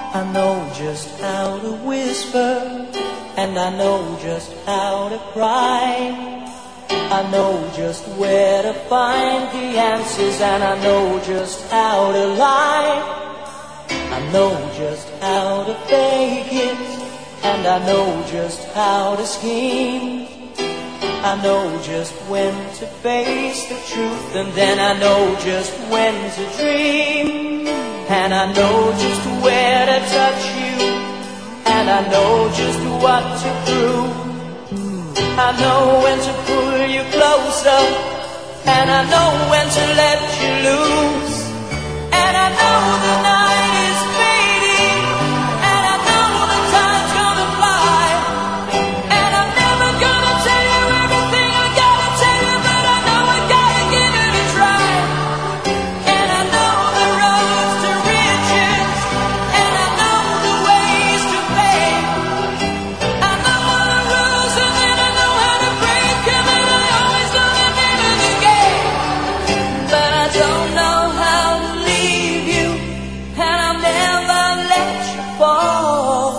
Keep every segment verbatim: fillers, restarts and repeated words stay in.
I know just how to whisper, and I know just how to cry. I know just where to find the answers, and I know just how to lie. I know just how to fake it, and I know just how to scheme. I know just when to face the truth, and then I know just when to dream. And I know just where to touch you, and I know just what to prove. I know when to pull you closer, and I know when to let you loose. And I know the night is fading, and I know the time's gonna fly. And I'm never gonna tell you everything I gotta tell you, but I know I gotta give it a try. And I know the roads to riches, and I know the ways to fame. I know all the rules, and then I know how to break them, and I always know the name of the game. But I don't know how to leave you, and I'll never let you fall.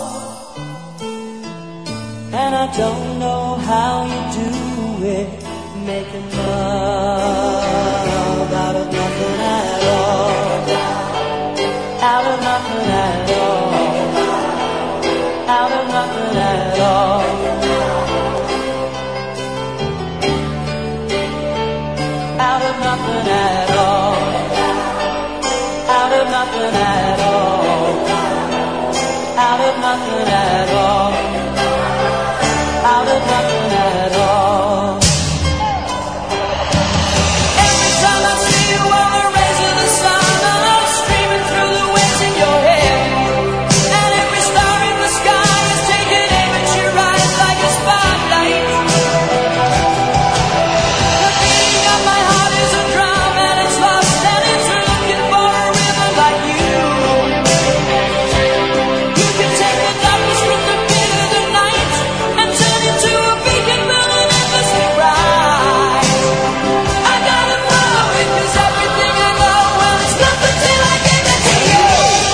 And I don't know how you do it, making love out of nothing at all. Out of nothing at all. Out of nothing at all. Out of nothing at all. Out of nothing at all. Out of nothing at all. Out of nothing at all. Every time I see you on the rays of the sun, I'm streaming through the winds in your hair. And every star in the sky is taking aim at your eyes like a spotlight. The beating of my heart is a drum, and it's lost, and it's looking for a rhythm like you. You can take the darkness from the pit of the night and turn it to a beacon burning endlessly bright. I gotta follow it, 'cause everything I know, well, it's nothing till I give it to you.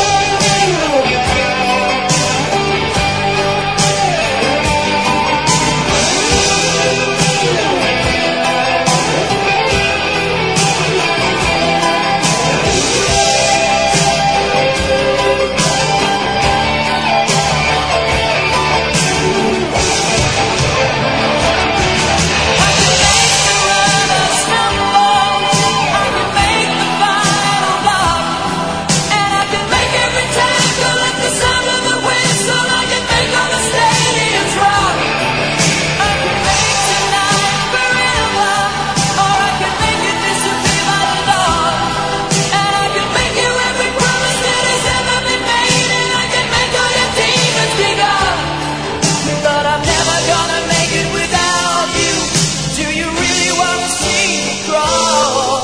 I can make the runner stumble, I can make the final block, and I can make every tackle at the sound of the whistle. I can make all the stadiums rock. I can make tonight forever, or I can make it disappear by the dawn. And I can make you every promise that has ever been made, and I can make all your demons be gone. But I'm never gonna make it without you. Do you really wanna see me crawl?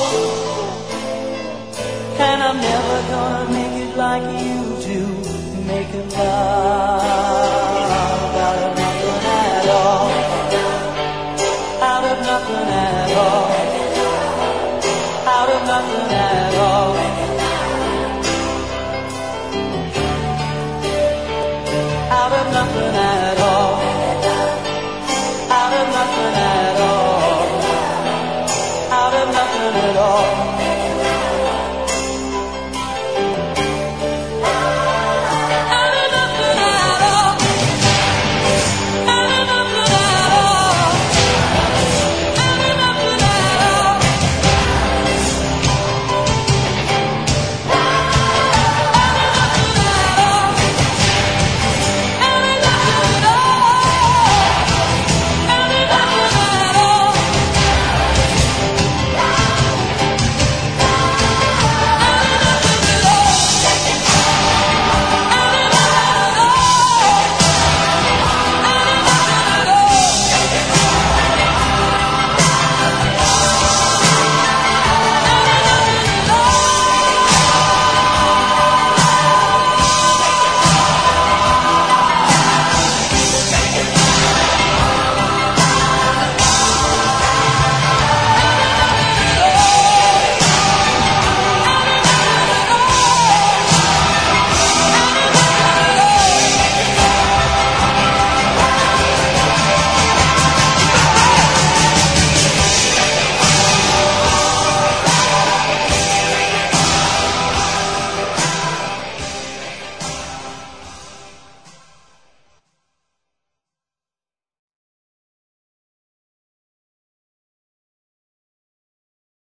And I'm never gonna make it like you do, making love out of nothing at all. Out of nothing at all. Out of nothing at all. Out of nothing at all. Out of nothing at all. Out of nothing at all.